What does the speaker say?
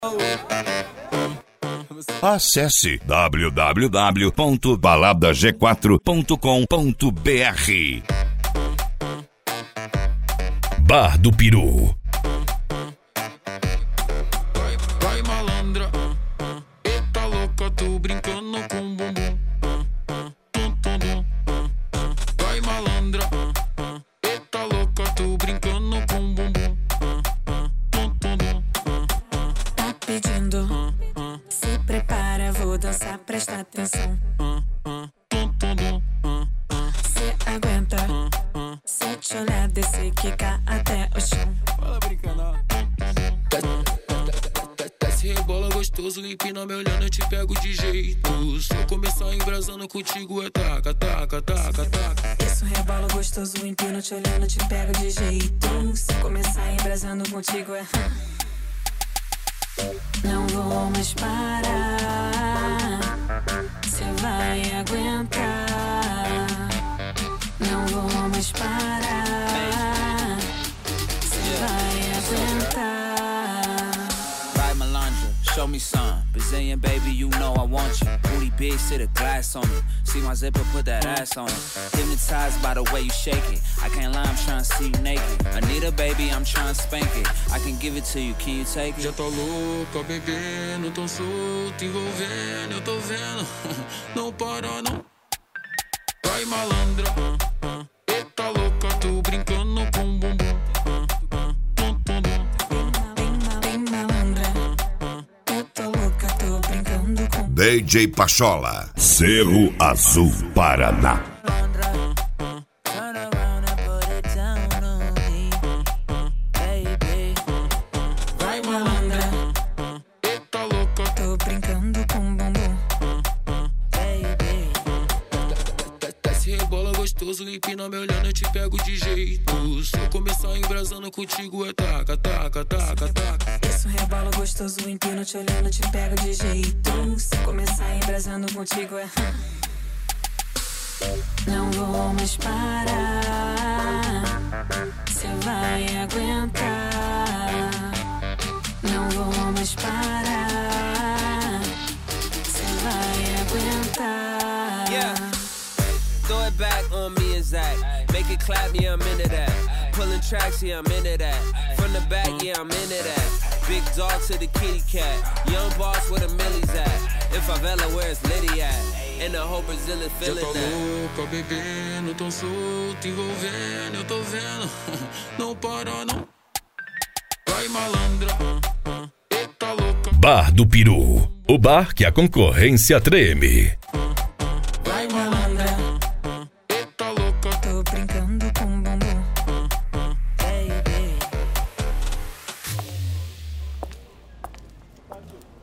Acesse www.baladag4.com.br. Bar do Peru. Vai malandra, eita louca, tô brincando com bumbum. Vai malandra, eita louca, tô brincando com bumbum. Tá pedindo, se prepara, vou dançar, presta atenção. Cê aguenta, se eu te olhar, descer, quicar até o chão. Fala brincando, ó. Desce, rebola gostoso, empina me olhando, eu te pego de jeito. Se eu começar embrasando contigo é taca, taca, taca, taca. Isso rebola gostoso, empino te olhando, te pego de jeito. Se começar embrasando contigo é... Não vou mais parar, cê vai aguentar. Não vou mais parar, cê vai aguentar. Right, Melandra, show me some. Brazilian baby, you know I want you. Booty big, sit a glass on it. See my zipper, put that ass on it. Hypnotized by the way you shake it. I can't lie, I'm trying to see you naked. Anita, baby, I'm trying to spank it. I can give it to you, can you take it? Já tô louca, bebendo, tão solto, envolvendo, eu tô vendo. Não para, não. Vai malandra, eita louca, tô brincando com bumbum. Bem malandra, eu tô louca, tô brincando com... DJ Pachola, Cerro Azul, Paraná. Turn around and put it down on me, baby. Vai malandra, Eita louca, tô brincando com bumbum. Baby. desce, rebola gostoso, empina me olhando, eu te pego de jeito. Se eu começar embrasando contigo é taca, taca, taca, taca. Isso rebola gostoso, empino te olhando, te pego de jeito. Se começar embrasando contigo é... Não vou mais parar, cê vai aguentar. Não vou mais parar, cê vai aguentar. Yeah. Throw it back on me and Zach. Make it clap, yeah, I'm into that. Pulling tracks, yeah, I'm into that. From the back, yeah, I'm into that. Big dog to the kitty cat. Young boss where the millies at. In favela, where it's Liddy at. And the whole Brazilian Já feeling tô that. louca, bebendo, tão solto, envolvendo, eu tô vendo. Não para, não. Vai malandra, eita louca. Bar do Peru, o bar que a concorrência treme. Vai malandra, Eita louca, tô brincando com bumbum. Baby.